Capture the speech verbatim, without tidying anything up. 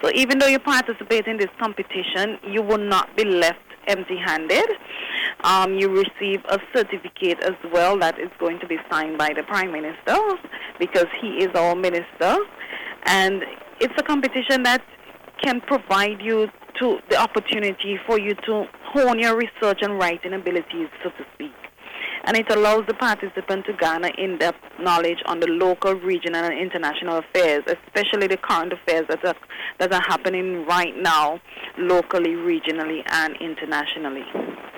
So even though you participate in this competition, you will not be left empty-handed. Um, you receive a certificate as well that is going to be signed by the Prime Minister because he is our minister. And it's a competition that can provide you to the opportunity for you to hone your research and writing abilities, so to speak. And it allows the participant to garner in-depth knowledge on the local, regional, and international affairs, especially the current affairs that are, that are happening right now, locally, regionally, and internationally.